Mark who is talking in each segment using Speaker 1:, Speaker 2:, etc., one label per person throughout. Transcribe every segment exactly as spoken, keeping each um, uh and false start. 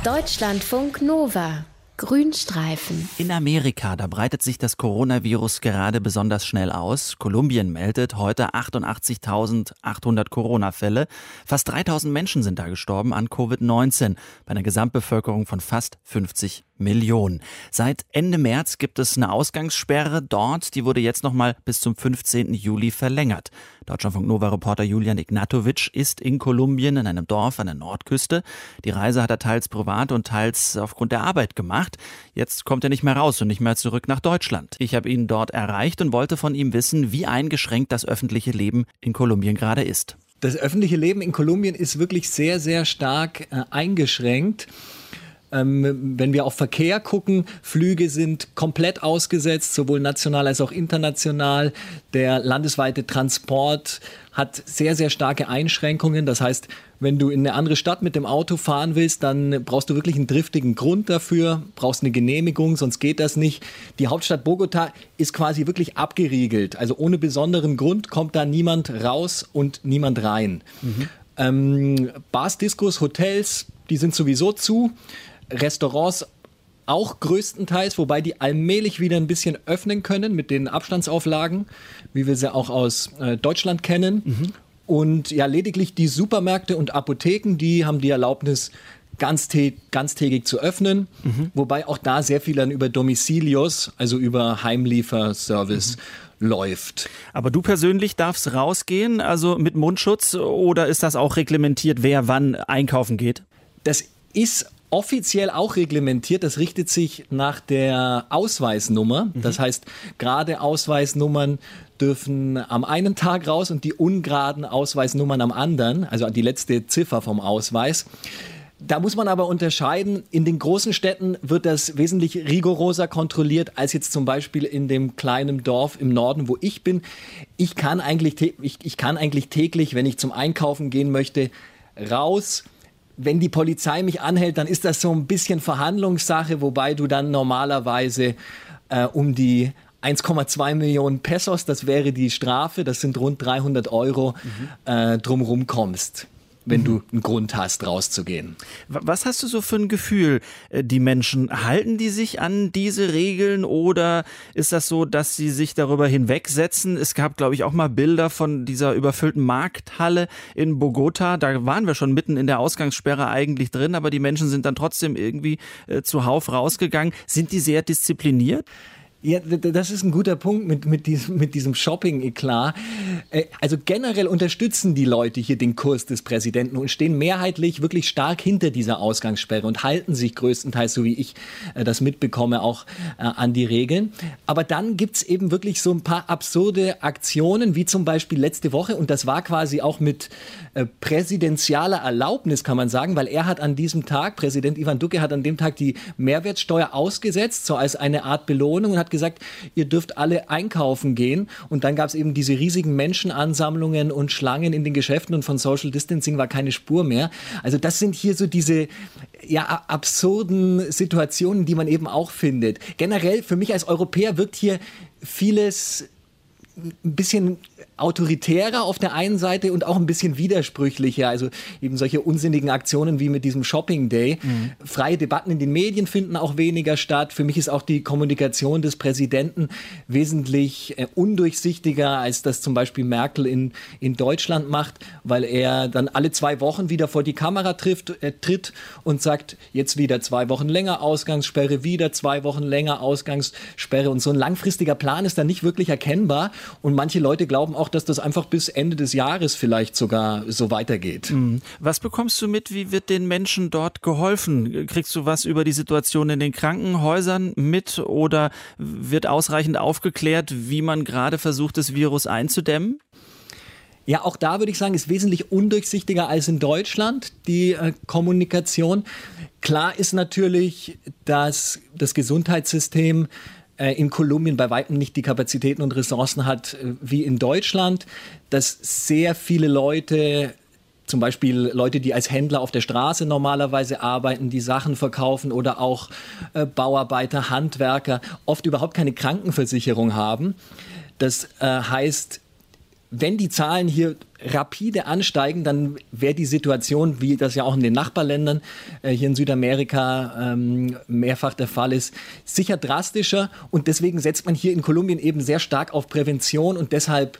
Speaker 1: Deutschlandfunk Nova. Grünstreifen.
Speaker 2: In Amerika, da breitet sich das Coronavirus gerade besonders schnell aus. Kolumbien meldet heute achtundachtzigtausendachthundert Corona-Fälle. Fast dreitausend Menschen sind da gestorben an Covid neunzehn, bei einer Gesamtbevölkerung von fast fünfzig Millionen. Seit Ende März gibt es eine Ausgangssperre dort. Die wurde jetzt nochmal bis zum fünfzehnten Juli verlängert. Deutschlandfunk Nova-Reporter Julian Ignatovic ist in Kolumbien in einem Dorf an der Nordküste. Die Reise hat er teils privat und teils aufgrund der Arbeit gemacht. Jetzt kommt er nicht mehr raus und nicht mehr zurück nach Deutschland. Ich habe ihn dort erreicht und wollte von ihm wissen, wie eingeschränkt das öffentliche Leben in Kolumbien gerade ist.
Speaker 3: Das öffentliche Leben in Kolumbien ist wirklich sehr, sehr stark äh, eingeschränkt. Ähm, wenn wir auf Verkehr gucken, Flüge sind komplett ausgesetzt, sowohl national als auch international. Der landesweite Transport hat sehr, sehr starke Einschränkungen. Das heißt, wenn du in eine andere Stadt mit dem Auto fahren willst, dann brauchst du wirklich einen triftigen Grund dafür, brauchst eine Genehmigung, sonst geht das nicht. Die Hauptstadt Bogotá ist quasi wirklich abgeriegelt. Also ohne besonderen Grund kommt da niemand raus und niemand rein. Mhm. Ähm, Bars, Diskos, Hotels, die sind sowieso zu. Restaurants auch größtenteils, wobei die allmählich wieder ein bisschen öffnen können mit den Abstandsauflagen, wie wir sie auch aus äh, Deutschland kennen. Mhm. Und ja, lediglich die Supermärkte und Apotheken, die haben die Erlaubnis, ganztä- ganztägig zu öffnen. Mhm. Wobei auch da sehr viel dann über Domicilios, also über Heimlieferservice, mhm. läuft.
Speaker 2: Aber du persönlich darfst rausgehen, also mit Mundschutz, oder ist das auch reglementiert, wer wann einkaufen geht?
Speaker 3: Das ist offiziell auch reglementiert, das richtet sich nach der Ausweisnummer. Mhm. Das heißt, gerade Ausweisnummern dürfen am einen Tag raus und die ungeraden Ausweisnummern am anderen, also die letzte Ziffer vom Ausweis. Da muss man aber unterscheiden, in den großen Städten wird das wesentlich rigoroser kontrolliert als jetzt zum Beispiel in dem kleinen Dorf im Norden, wo ich bin. Ich kann eigentlich, ich, ich kann eigentlich täglich, wenn ich zum Einkaufen gehen möchte, raus. Wenn die Polizei mich anhält, dann ist das so ein bisschen Verhandlungssache, wobei du dann normalerweise äh, um die eins Komma zwei Millionen Pesos, das wäre die Strafe, das sind rund dreihundert Euro, mhm. äh, drumherum kommst, wenn mhm. du einen Grund hast, rauszugehen.
Speaker 2: Was hast du so für ein Gefühl? Die Menschen, halten die sich an diese Regeln oder ist das so, dass sie sich darüber hinwegsetzen? Es gab, glaube ich, auch mal Bilder von dieser überfüllten Markthalle in Bogotá. Da waren wir schon mitten in der Ausgangssperre eigentlich drin, aber die Menschen sind dann trotzdem irgendwie äh, zuhauf rausgegangen. Sind die sehr diszipliniert?
Speaker 3: Ja, das ist ein guter Punkt mit, mit diesem, mit diesem Shopping-Eklat. Also generell unterstützen die Leute hier den Kurs des Präsidenten und stehen mehrheitlich wirklich stark hinter dieser Ausgangssperre und halten sich größtenteils, so wie ich das mitbekomme, auch an die Regeln. Aber dann gibt's eben wirklich so ein paar absurde Aktionen, wie zum Beispiel letzte Woche. Und das war quasi auch mit präsidentialer Erlaubnis, kann man sagen, weil er hat an diesem Tag, Präsident Iván Duque hat an dem Tag die Mehrwertsteuer ausgesetzt, so als eine Art Belohnung und hat gesagt, ihr dürft alle einkaufen gehen. Und dann gab es eben diese riesigen Menschenansammlungen und Schlangen in den Geschäften und von Social Distancing war keine Spur mehr. Also das sind hier so diese ja, absurden Situationen, die man eben auch findet. Generell für mich als Europäer wirkt hier vieles ein bisschen autoritärer auf der einen Seite und auch ein bisschen widersprüchlicher. Also eben solche unsinnigen Aktionen wie mit diesem Shopping Day. Mhm. Freie Debatten in den Medien finden auch weniger statt. Für mich ist auch die Kommunikation des Präsidenten wesentlich äh, undurchsichtiger, als das zum Beispiel Merkel in, in Deutschland macht, weil er dann alle zwei Wochen wieder vor die Kamera trifft, äh, tritt und sagt, jetzt wieder zwei Wochen länger Ausgangssperre, wieder zwei Wochen länger Ausgangssperre. Und so ein langfristiger Plan ist dann nicht wirklich erkennbar. Und manche Leute glauben auch, dass das einfach bis Ende des Jahres vielleicht sogar so weitergeht.
Speaker 2: Was bekommst du mit? Wie wird den Menschen dort geholfen? Kriegst du was über die Situation in den Krankenhäusern mit oder wird ausreichend aufgeklärt, wie man gerade versucht, das Virus einzudämmen?
Speaker 3: Ja, auch da würde ich sagen, ist wesentlich undurchsichtiger als in Deutschland, die äh, Kommunikation. Klar ist natürlich, dass das Gesundheitssystem in Kolumbien bei weitem nicht die Kapazitäten und Ressourcen hat wie in Deutschland, dass sehr viele Leute, zum Beispiel Leute, die als Händler auf der Straße normalerweise arbeiten, die Sachen verkaufen oder auch äh, Bauarbeiter, Handwerker, oft überhaupt keine Krankenversicherung haben. Das äh, heißt, wenn die Zahlen hier rapide ansteigen, dann wäre die Situation, wie das ja auch in den Nachbarländern äh, hier in Südamerika ähm, mehrfach der Fall ist, sicher drastischer. Und deswegen setzt man hier in Kolumbien eben sehr stark auf Prävention und deshalb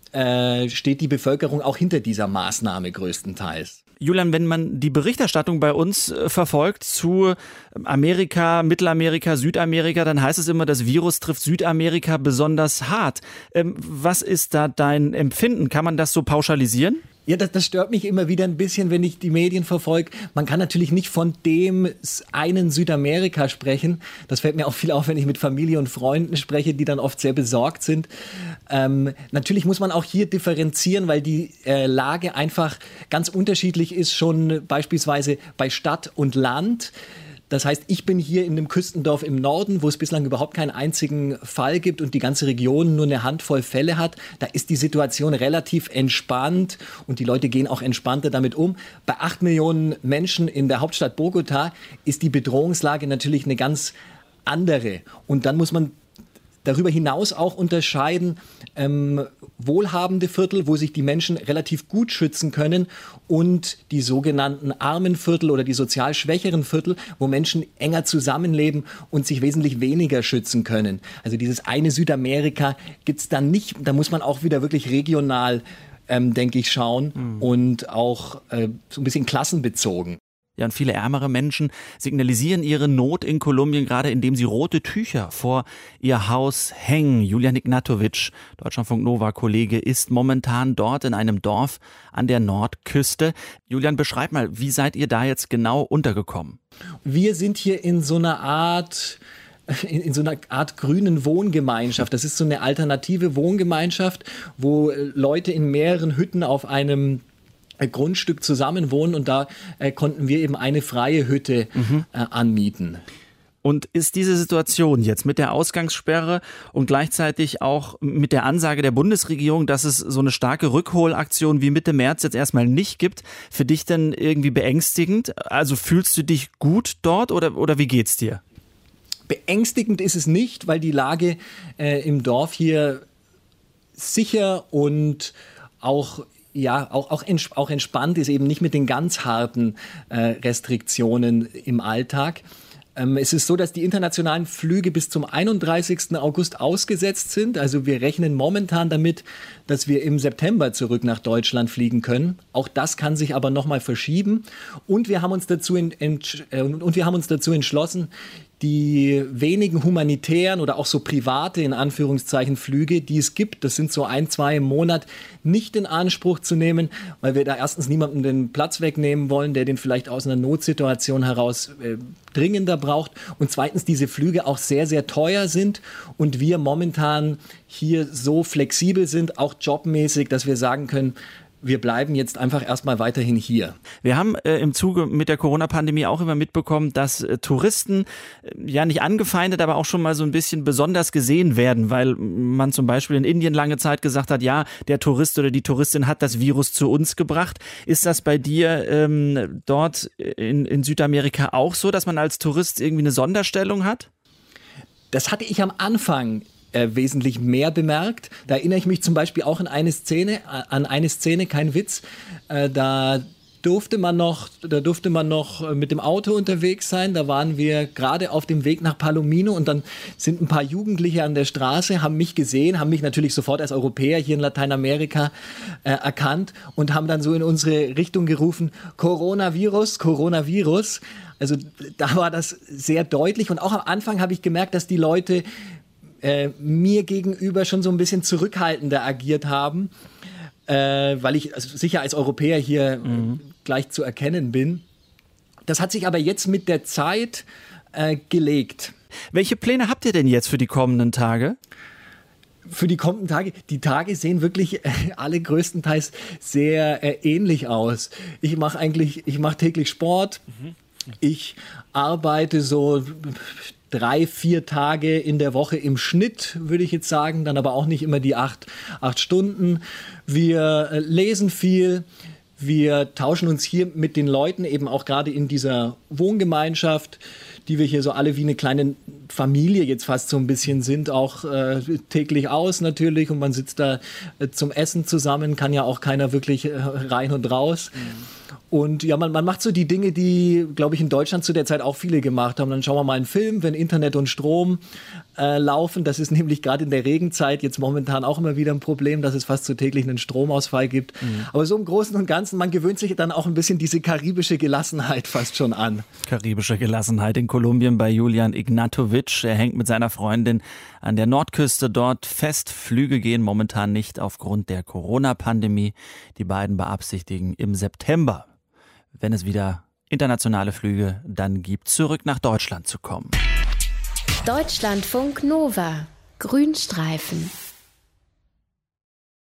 Speaker 3: äh, steht die Bevölkerung auch hinter dieser Maßnahme größtenteils.
Speaker 2: Julian, wenn man die Berichterstattung bei uns äh, verfolgt zu Amerika, Mittelamerika, Südamerika, dann heißt es immer, das Virus trifft Südamerika besonders hart. Ähm, was ist da dein Empfinden? Kann man das so pauschalisieren?
Speaker 3: Ja, das, das stört mich immer wieder ein bisschen, wenn ich die Medien verfolge. Man kann natürlich nicht von dem einen Südamerika sprechen. Das fällt mir auch viel auf, wenn ich mit Familie und Freunden spreche, die dann oft sehr besorgt sind. Ähm, natürlich muss man auch hier differenzieren, weil die äh, Lage einfach ganz unterschiedlich ist, schon beispielsweise bei Stadt und Land. Das heißt, ich bin hier in einem Küstendorf im Norden, wo es bislang überhaupt keinen einzigen Fall gibt und die ganze Region nur eine Handvoll Fälle hat. Da ist die Situation relativ entspannt und die Leute gehen auch entspannter damit um. Bei acht Millionen Menschen in der Hauptstadt Bogotá ist die Bedrohungslage natürlich eine ganz andere. Und dann muss man darüber hinaus auch unterscheiden ähm, wohlhabende Viertel, wo sich die Menschen relativ gut schützen können, und die sogenannten armen Viertel oder die sozial schwächeren Viertel, wo Menschen enger zusammenleben und sich wesentlich weniger schützen können. Also dieses eine Südamerika gibt's dann nicht. Da muss man auch wieder wirklich regional, ähm, denke ich, schauen mhm. und auch äh, so ein bisschen klassenbezogen.
Speaker 2: Ja, und viele ärmere Menschen signalisieren ihre Not in Kolumbien, gerade indem sie rote Tücher vor ihr Haus hängen. Julian Ignatovic, Deutschlandfunk Nova-Kollege, ist momentan dort in einem Dorf an der Nordküste. Julian, beschreib mal, wie seid ihr da jetzt genau untergekommen?
Speaker 3: Wir sind hier in so einer Art... In, in so einer Art grünen Wohngemeinschaft. Das ist so eine alternative Wohngemeinschaft, wo Leute in mehreren Hütten auf einem Grundstück zusammen wohnen, und da äh, konnten wir eben eine freie Hütte mhm. äh, anmieten.
Speaker 2: Und ist diese Situation jetzt mit der Ausgangssperre und gleichzeitig auch mit der Ansage der Bundesregierung, dass es so eine starke Rückholaktion wie Mitte März jetzt erstmal nicht gibt, für dich denn irgendwie beängstigend? Also fühlst du dich gut dort oder, oder wie geht's dir?
Speaker 3: Beängstigend ist es nicht, weil die Lage äh, im Dorf hier sicher und auch Ja, auch, auch, ents- auch entspannt ist, eben nicht mit den ganz harten äh, Restriktionen im Alltag. Ähm, es ist so, dass die internationalen Flüge bis zum einunddreißigsten August ausgesetzt sind. Also wir rechnen momentan damit, dass wir im September zurück nach Deutschland fliegen können. Auch das kann sich aber nochmal verschieben. Und wir haben uns dazu, in, ent- äh, und wir haben uns dazu entschlossen, die wenigen humanitären oder auch so private, in Anführungszeichen, Flüge, die es gibt, das sind so ein, zwei im Monat, nicht in Anspruch zu nehmen, weil wir da erstens niemandem den Platz wegnehmen wollen, der den vielleicht aus einer Notsituation heraus äh, dringender braucht, und zweitens diese Flüge auch sehr, sehr teuer sind und wir momentan hier so flexibel sind, auch jobmäßig, dass wir sagen können, wir bleiben jetzt einfach erstmal weiterhin hier.
Speaker 2: Wir haben äh, im Zuge mit der Corona-Pandemie auch immer mitbekommen, dass äh, Touristen äh, ja nicht angefeindet, aber auch schon mal so ein bisschen besonders gesehen werden, weil man zum Beispiel in Indien lange Zeit gesagt hat, ja, der Tourist oder die Touristin hat das Virus zu uns gebracht. Ist das bei dir ähm, dort in, in Südamerika auch so, dass man als Tourist irgendwie eine Sonderstellung hat?
Speaker 3: Das hatte ich am Anfang Äh, wesentlich mehr bemerkt. Da erinnere ich mich zum Beispiel auch an eine Szene, an eine Szene, kein Witz, äh, da durfte man noch, da durfte man noch mit dem Auto unterwegs sein. Da waren wir gerade auf dem Weg nach Palomino und dann sind ein paar Jugendliche an der Straße, haben mich gesehen, haben mich natürlich sofort als Europäer hier in Lateinamerika äh, erkannt und haben dann so in unsere Richtung gerufen, Coronavirus, Coronavirus. Also da war das sehr deutlich, und auch am Anfang habe ich gemerkt, dass die Leute Äh, mir gegenüber schon so ein bisschen zurückhaltender agiert haben, äh, weil ich also sicher als Europäer hier mhm. gleich zu erkennen bin. Das hat sich aber jetzt mit der Zeit äh, gelegt.
Speaker 2: Welche Pläne habt ihr denn jetzt für die kommenden Tage?
Speaker 3: Für die kommenden Tage, die Tage sehen wirklich äh, alle größtenteils sehr äh, ähnlich aus. Ich mache eigentlich, ich mache täglich Sport, mhm. ich arbeite so drei, vier Tage in der Woche im Schnitt, würde ich jetzt sagen, dann aber auch nicht immer die acht, acht Stunden. Wir lesen viel, Wir tauschen uns hier mit den Leuten eben auch gerade in dieser Wohngemeinschaft, die wir hier so alle wie eine kleine Familie jetzt fast so ein bisschen sind, auch äh, täglich aus natürlich. Und man sitzt da äh, zum Essen zusammen, kann ja auch keiner wirklich äh, rein und raus. Mhm. Und ja, man, man macht so die Dinge, die, glaube ich, in Deutschland zu der Zeit auch viele gemacht haben. Dann schauen wir mal einen Film, wenn Internet und Strom äh, laufen. Das ist nämlich gerade in der Regenzeit jetzt momentan auch immer wieder ein Problem, dass es fast so täglich einen Stromausfall gibt. Mhm. Aber so im Großen und Ganzen, man gewöhnt sich dann auch ein bisschen diese karibische Gelassenheit fast schon an.
Speaker 2: Karibische Gelassenheit in Kolumbien bei Julian Ignatovic. Er hängt mit seiner Freundin an der Nordküste dort fest. Flüge gehen momentan nicht aufgrund der Corona-Pandemie. Die beiden beabsichtigen im September, wenn es wieder internationale Flüge dann gibt, zurück nach Deutschland zu kommen.
Speaker 1: Deutschlandfunk Nova. Grünstreifen.